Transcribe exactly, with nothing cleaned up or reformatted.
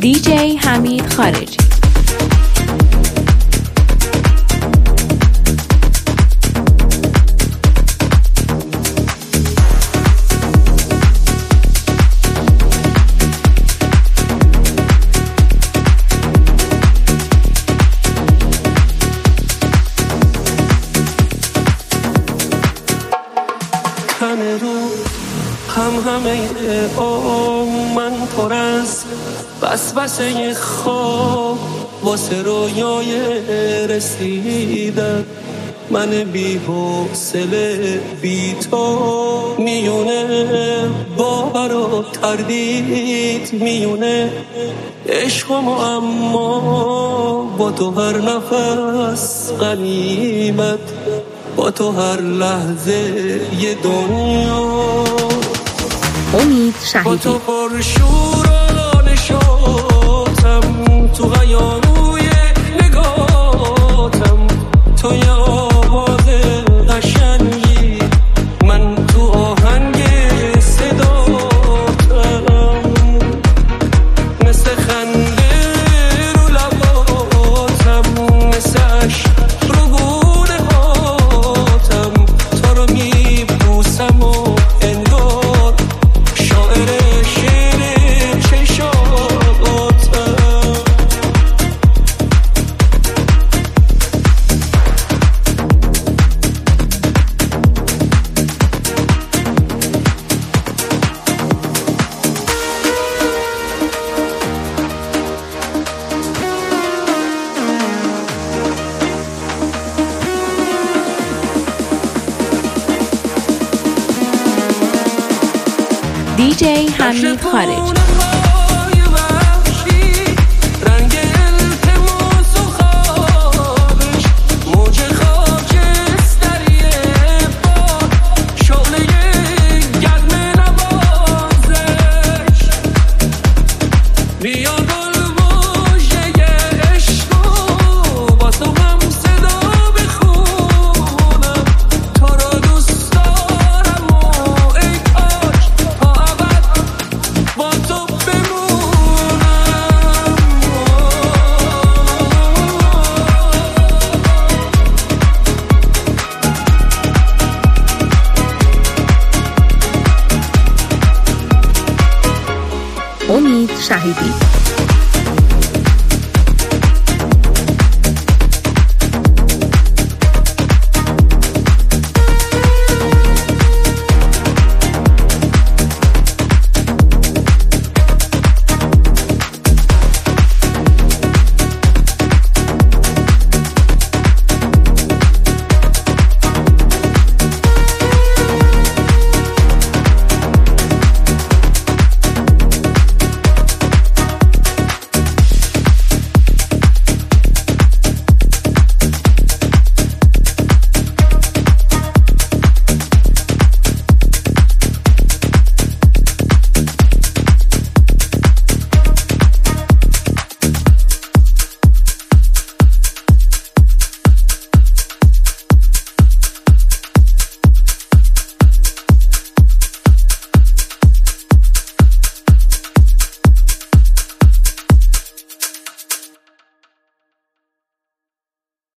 دیجی حمید خارجی. تن رو هم همه آم من پر از وسوسه خواب واسه رویای رسیدن، من بی حوصله بی تو میونه باور و تردید، میونه عشق و اما با تو هر نفس غنیمت، با تو هر لحظه یه دنیا. امید شهیدی. با تو پرشورانه شدم تو غیابوی نگاتم، تو یه آواز قشنگی من تو آهنگ صداتم، مثل خنده رو لباتم، مثل عشق رو گونه هاتم، تو رو میبوسم و انگار شاعر شعر چشاتم. دیجی حمید خارجی. امید شهیدی.